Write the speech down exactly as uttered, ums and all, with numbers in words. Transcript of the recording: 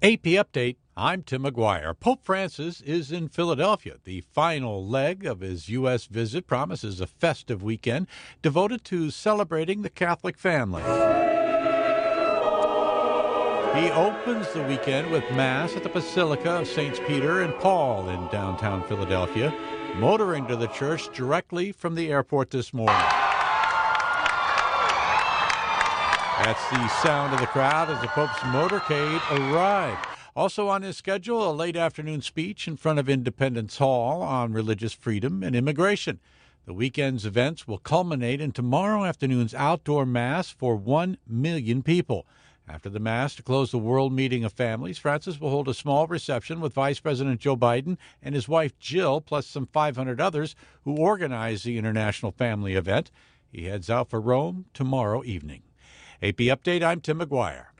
A P Update, I'm Tim McGuire. Pope Francis is in Philadelphia. The final leg of his U S visit promises a festive weekend devoted to celebrating the Catholic family. He opens the weekend with Mass at the Basilica of Saints Peter and Paul in downtown Philadelphia, motoring to the church directly from the airport this morning. That's the sound of the crowd as the Pope's motorcade arrived. Also on his schedule, a late afternoon speech in front of Independence Hall on religious freedom and immigration. The weekend's events will culminate in tomorrow afternoon's outdoor Mass for one million people. After the Mass, to close the World Meeting of Families, Francis will hold a small reception with Vice President Joe Biden and his wife Jill, plus some five hundred others who organize the international family event. He heads out for Rome tomorrow evening. A P Update, I'm Tim McGuire.